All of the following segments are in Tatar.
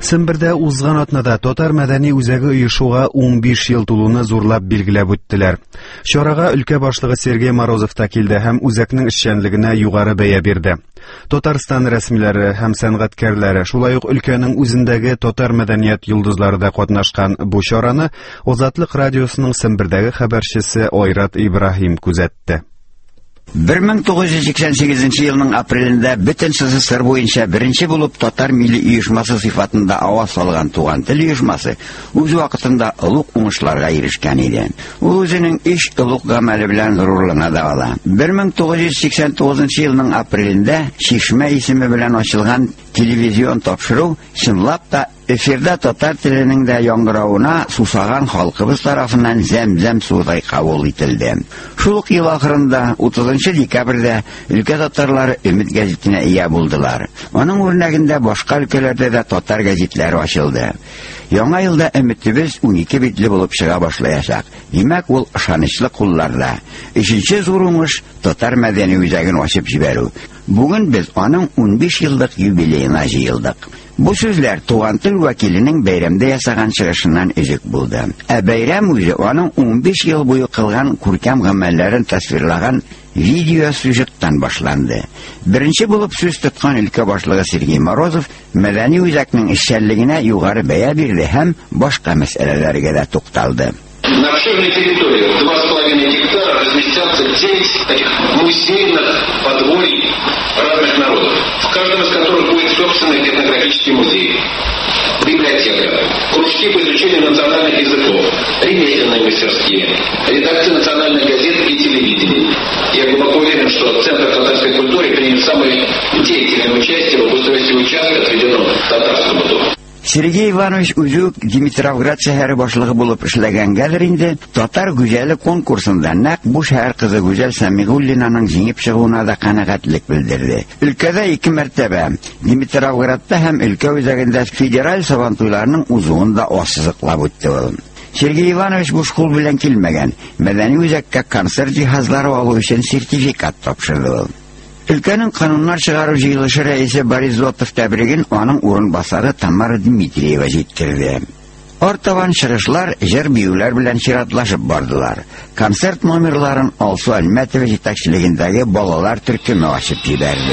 Сембердә узган атнада Татар мәдәни үзәге оешуга 15 ел тулуны зурлап билгеләп үттеләр. Чарага өлкә башлыгы Сергей Морозов та килде һәм үзәкнең эшчәнлегенә югары бәя бирде. Татарстан рәсмиләре һәм сәнгатькәрләре, шулай ук өлкәнең үзендәге татар мәдәният йолдызлары да катнашкан бу чараны Азатлык радиосының Сембердәге хәбәрчесе Айрат Ибраһим күзәтте. 1988 елның апрелендә бөтен СССР буенча беренче булып татар милли оешмасы сыйфатында аваз салган туган тел оешмасы үз вакытында олуг уңышларга ирешкән иде. Ул үзенең иш олуг гамәле белән горурлана да ала. 1989 елның апрелендә Чишмә исеме белән ачылган телевизион тапшыру чынлап та эфирда татар теленең дә яңгыравына сусаган халкыбыз тарафыннан зәм-зәм судай кабул ителде. Шул ук ел ахырында 30 декабрьдә өлкә татарлары Өмет гәзитенә ия булдылар. Аның үрнәгендә башка өлкәләрдә дә татар гәзитләре ачылды. Яңа елда Өметебез 12 битле булып чыга башлаячак. Димәк, ул ышанычлы кулларда. Өченче зур уңыш татар мәдәни үзәген ачып җибәрү. Бүген без аның 15 еллык юбилеена җыелдык. Бу сүзләр туган тел вәкиленең бәйрәмдә ясаган чыгышыннан өзек булды. Бәйрәм үзе аның 15 ел буе кылган күркәм гамәлләрен тасвирлаган видео сюжеттан башланды. Беренче булып сүз тоткан өлкә башлыгы Сергей Морозов мәдәни үзәкнең эшчәнлегенә югары бәя бирде һәм башка мәсьәләләргә дә тукталды. На обширной территории 2,5 гектара разместятся 9 таких музейных подворий разных народов, в каждом из которых будет собственный этнографический музей, библиотека, кружки по изучению национальных языков, ремесленные мастерские, редакции национальных газет и телевидения. Я глубоко уверен, что Центр татарской культуры примет самое деятельное участие в обустройстве участка, отведенного татарскому дому. Сергей Иванович үзүк Димитровград шәһәре башлыгы булып эшләгәнгәдер инде, татар гүзәле конкурсында нәкъ бу шәһәр кызы Гүзәл Сәмигуллинаның җиңеп чыгуына да канәгатьлек белдерде. Өлкәдә 2 мәртәбә Димитровградта һәм өлкә үзәгендә федераль сабантуйларның узуын да ассызыклап үтте ул. Сергей Иванович бу школ белән килмәгән, мәдәни үзәккә концерт җиһазлары алу өчен сертификат тапшырды ул. Өлкәнең кануннар чыгару җыелышы рәисе Борис Зотов тәбриген аның урынбасары Тамара Дмитриева җиткерде. Артабан чыгышлар, җыр-биюләр белән чиратлашып бардылар. Концерт номерларын Алсу Әлмәтова җитәкчелегендәге балалар төркеме ачып җибәрде.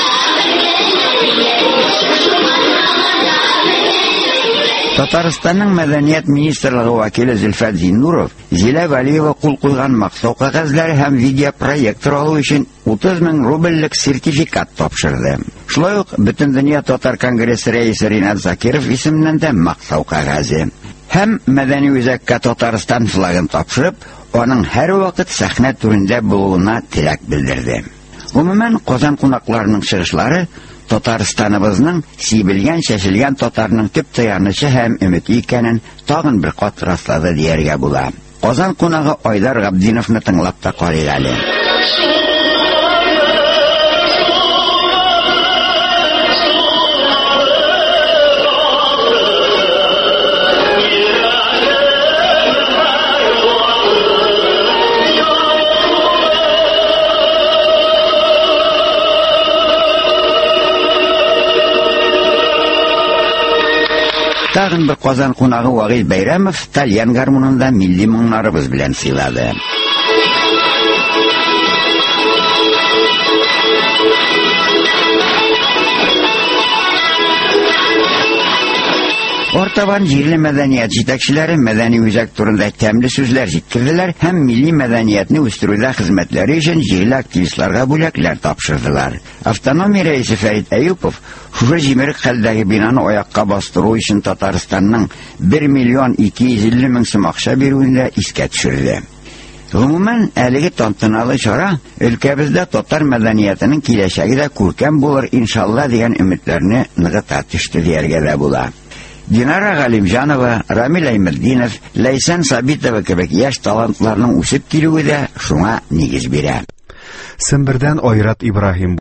Татарстанның мәдәният министрлыгы вәкиле Зөлфәт Зиннуров Зилә Вәлиева кул куйган мактау кәгазьләре һәм видеопроектор алу өчен 30 000 рубльлек сертификат тапшырды. Шулай ук Бөтендөнья татар конгрессы рәисе Ринат Закиров исеменнән дә мактау кәгазе. Һәм мәдәни үзәккә Татарстан флагын тапшырып, аның һәр вакыт сәхнә түрендә булуына теләк белдерде. Гомумән, Казан кунакларының чыгышлары Татарстаныбызның сибелгән, чәчелгән татарның төп таянычы һәм өмете икәнен тагын бер кат раслады дияргә була. Казан кунагы Айдар Габдиновны тыңлап та карыйк әле. Тагын бер Казан кунагы Вагил Бәйрәмов тальян гармунында милли моңнарыбыз белән сыйлады. Артабан җирле мәдәният җитәкчеләре мәдәни үзәк турында тәмле сүзләр җиткерделәр һәм милли мәдәниятне үстерүдә хезмәтләре өчен җирле активистларга бүләкләр тапшырдылар. Автономия рәисе Фәрит Әюпов шушы җимерек хәлдәге бинаны аякка бастыру өчен Татарстанның 1 250 000 сум акча бирүендә искә төшерде. Гомумән, әлеге тантаналы чара өлкәбездә татар мәдәниятының киләчәге дә күркәм булыр иншалла дигән өметләрне ныгыта төште дияргә дә була. Динара Галимҗанова, Рамил Әймәтдинов, Ләйсән Сабитова кебек яшь талантларның үсеп килүе дә шуңа нигез бирә. Сембердән Айрат Ибраһим